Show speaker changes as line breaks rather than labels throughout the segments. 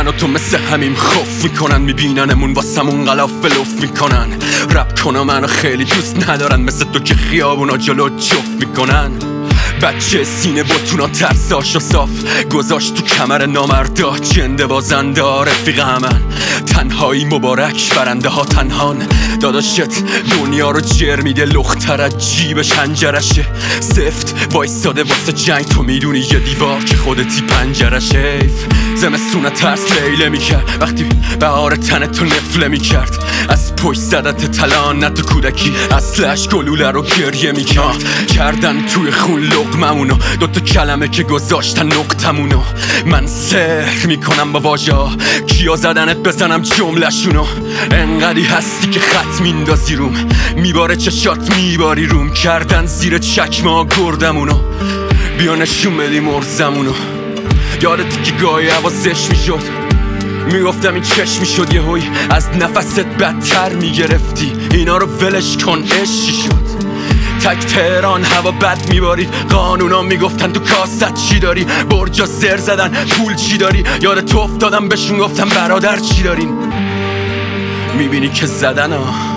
من و تو مثل همیم خوف میکنن، میبیننمون واسمون غلافلوف میکنن. رپ کنم منو خیلی دوست ندارن، مثل تو که خیابونا جلو جفت میکنن. بچه سینه باتونا ترساشو صاف گذاشت تو کمر نامردا، جنده بازنده رفیق همن. تنهایی مبارک برنده ها تنهان، داداشت دنیا رو جر میده، لختر از جیبش هنجرشه. سفت وایستاده واسه جنگ، تو میدونی یه دیوار که خودتی پنجرشه. زمستونه ترس لیله میکرد وقتی بهار تن تو نفله میکرد. از پشت زدت تلان نه تو کودکی، اصلش گلوله رو گریه میکرد. کردن توی خون لقممونو، دوتا کلمه که گذاشتن نقطمونو. من سحر میکنم با واژه ها، کیا زدنت بزنم جملشونو. انقدی هستی که خط میندازی روم، میباره چشات میباری روم. کردن زیر چکمه ها گردمونو، بیا نشون بدی مرزمونو. یادتی که گاهی حواسش میشد، میگفتم این چشم میشد، یه هوی از نفست بدتر میگرفتی. اینا رو ولش کن عشقی شد. تک تهران هوا بد میبارید، قانونا میگفتن تو کاست چی داری. برجا زر زدن پول چی داری، یاد تو افتادم بهشون گفتم برادر چی دارین. میبینی که زدن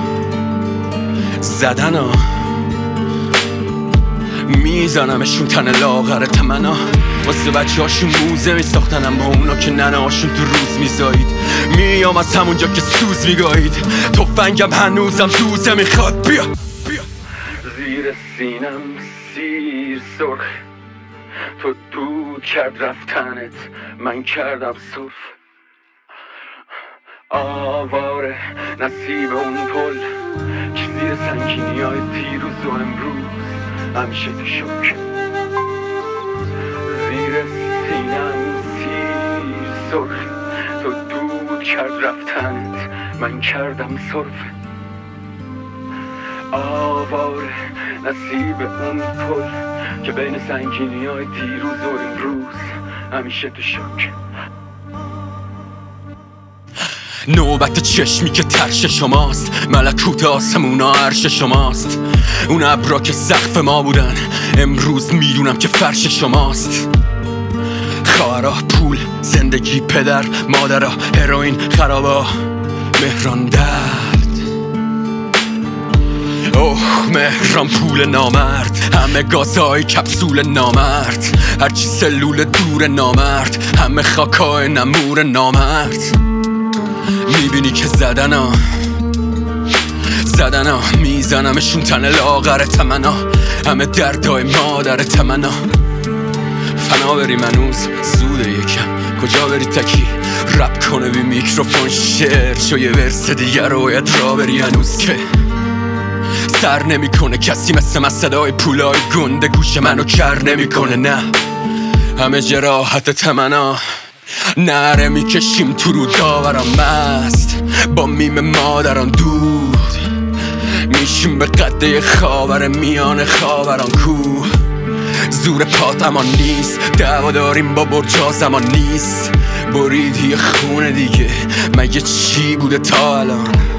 میزنمشون تن لاغر تمنا. واسه بچه هاشون موزه میساختنم، با اونا که ننه هاشون تو روز میزایید. میام از همونجا که سوز میگایید، تفنگم هنوزم سوزه میخواد. بیا زیر سینم سیر سرخ، تو دود کرد رفتنت، من کردم صرف. آواره نصیب اون پل که زیر سنگینی های دیروز و امروز همیشه تو شک. زیر سینم سیر سرخ، تو دود کرد رفتنت، من کردم صرف. آواره نصیب اون پل که بین سنگینی های دیروز و امروز همیشه تو شک. نوبت چشمی که ترش شماست، ملکوت آسمونا عرش شماست. اون ابرا که سقف ما بودن امروز میدونم که فرش شماست. خواهرا، پول، زندگی، پدر، مادرها، هروئین، خرابا، مهران درد. اوه مهران پول نامرد، همه گازهای کپسول نامرد، هرچی سلول دور نامرد، همه خاکای نمور نامرد. میبینی که زدنا میزنمشون تن لاغر تمنا، همه دردای مادر تمنا. فنا بریم هنوز زوده یکم، کجا بری تکی رپ کنه بی میکروفون شعر شو یه ورس دیگر رویت را بری هنوز که سر نمیکنه کسی مثل من. صدای پولای گنده گوش منو کر نمیکنه، نه همه جراحت تمنا. نره میکشیم تو رو داوران مست، با میم مادران دود میشیم به قده خاور میان خاوران کوه. زور پات امان نیست، دعوا داریم با برجا زمان نیست. بریدی خونه دیگه، مگه چی بوده تا الان؟